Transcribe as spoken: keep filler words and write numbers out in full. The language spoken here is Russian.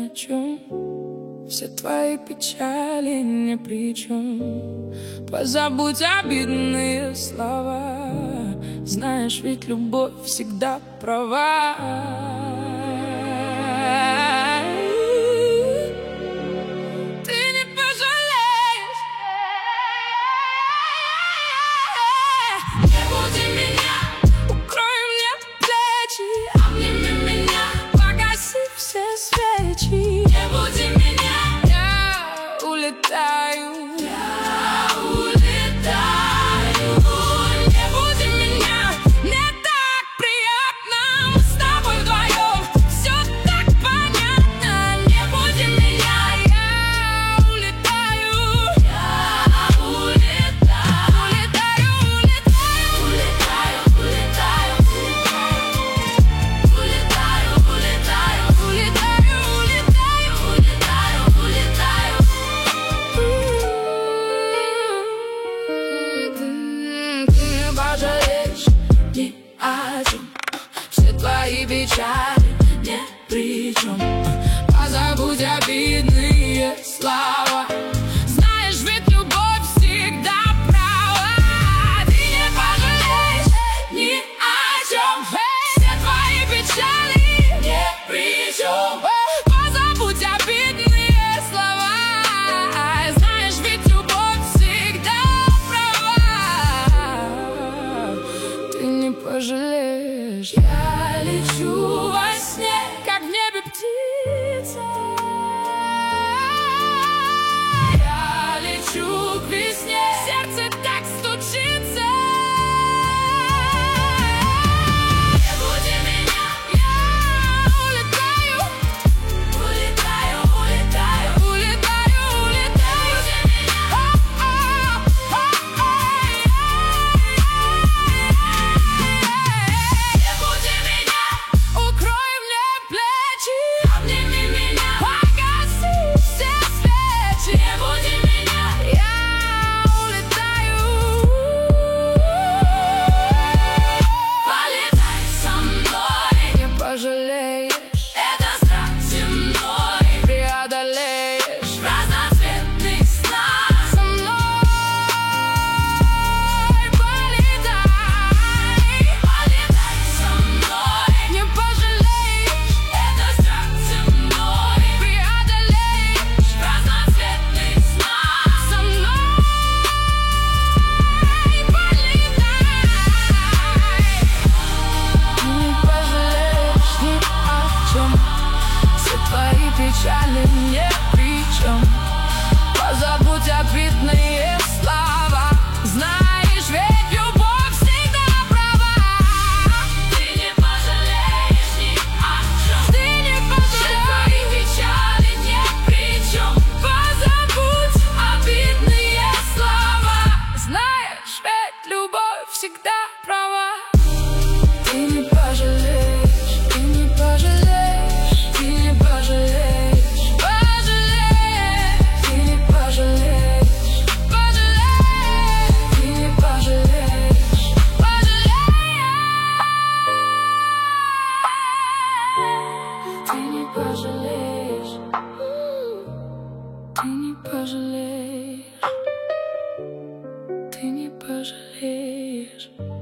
о чем. Все твои печали ни при чем. Позабудь обидные слова. Знаешь, ведь любовь всегда права. Ты не пожалеешь. Не буди меня, укрой мне плечи, обними меня, погаси все свечи. Не буди меня, я улетаю, я улетаю. Не буди меня, мне так приятно, мы с тобой вдвоем, все так понятно. Не буди меня, я улетаю, я улетаю, улетаю, улетаю, улетаю, улетаю, улетаю, улетаю, улетаю, улетаю, улетаю, улетаю. Ты не пожалеешь ни о чем. Все твои печали ни при чем. Позабудь обидные слова. Знаешь, ведь любовь всегда права. Ты не пожалеешь ни о чем. Все твои печали ни при чем. Позабудь обидные слова. Знаешь, ведь любовь всегда права. Ты не пожалеешь. Я лечу во сне, как в небе птица. Я лечу к весне, сердце так стучится. Не буди меня, я улетаю, улетаю, улетаю, улетаю, улетаю. Не буди меня, укрой мне плечи, обними меня, погаси все свечи. Не буди меня, я улетаю. Полетай со мной, не пожалеешь. Это страх земной преодолеешь в разноцветных снах. Со мной полетай, полетай со мной, не пожалеешь. Это страх земной преодолеешь в разноцветных снах. Со мной полетай. Не пожалеешь ни о чем. Все твои печали ни при чем. Позабудь обидные слова. Знаешь, ведь любовь всегда права. Ты не пожалеешь ни о чем. Ты не пожалеешь. Все твои печали ни при чем. Позабудь обидные слова. Знаешь, ведь любовь всегда права. Ты не пожалеешь, ты не пожалеешь, ты не пожалеешь, пожалеешь, ты не пожалеешь, пожалеешь, ты не пожалеешь, пожалеешь, ты не пожалеешь, ты не пожалеешь, ты не пожалеешь.